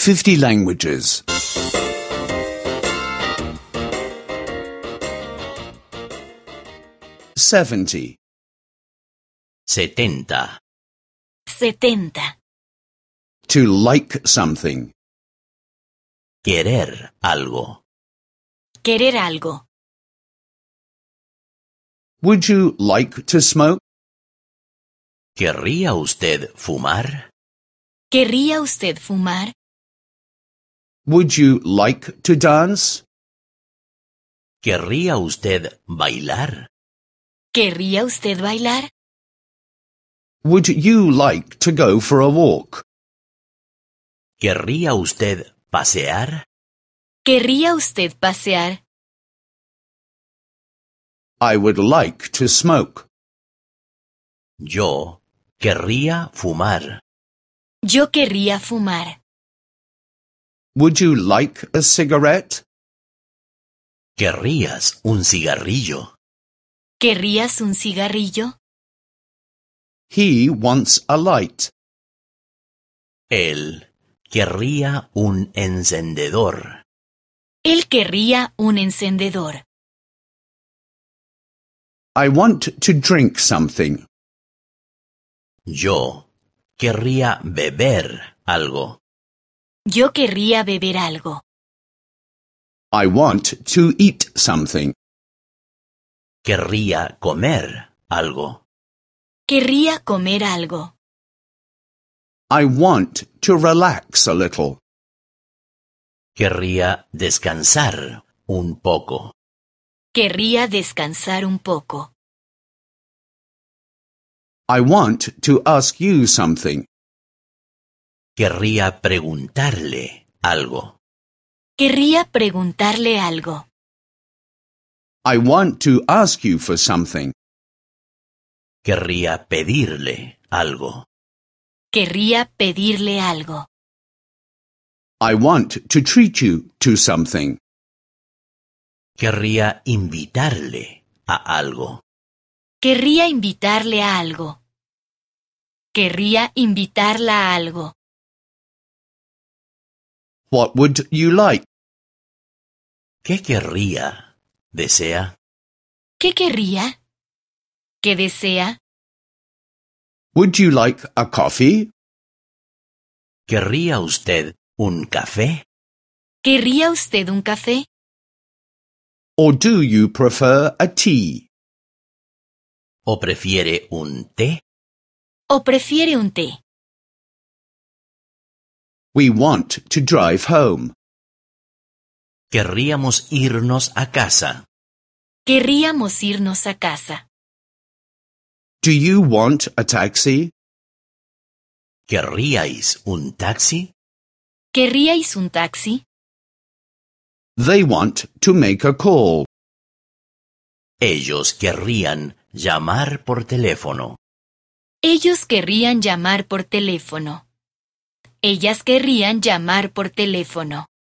50 languages. 70. 70. 70. To like something. Querer algo. Querer algo. Would you like to smoke? ¿Querría usted fumar? ¿Querría usted fumar? Would you like to dance? ¿Querría usted bailar? ¿Querría usted bailar? Would you like to go for a walk? ¿Querría usted pasear? ¿Querría usted pasear? I would like to smoke. Yo querría fumar. Yo querría fumar. Would you like a cigarette? ¿Querrías un cigarrillo? ¿Querrías un cigarrillo? He wants a light. Él querría un encendedor. Él querría un encendedor. I want to drink something. Yo querría beber algo. Yo querría beber algo. I want to eat something. Querría comer algo. Querría comer algo. I want to relax a little. Querría descansar un poco. Querría descansar un poco. I want to ask you something. Querría preguntarle algo. Querría preguntarle algo. I want to ask you for something. Querría pedirle algo. Querría pedirle algo. I want to treat you to something. Querría invitarle a algo. Querría invitarle a algo. Querría invitarla a algo. What would you like? ¿Qué querría? ¿Desea? ¿Qué querría? ¿Qué desea? Would you like a coffee? ¿Querría usted un café? ¿Querría usted un café? Or do you prefer a tea? ¿O prefiere un té? ¿O prefiere un té? We want to drive home. Querríamos irnos a casa. Querríamos irnos a casa. Do you want a taxi? ¿Querríais un taxi? ¿Querríais un taxi? They want to make a call. Ellos querrían llamar por teléfono. Ellos querrían llamar por teléfono. Ellas querrían llamar por teléfono.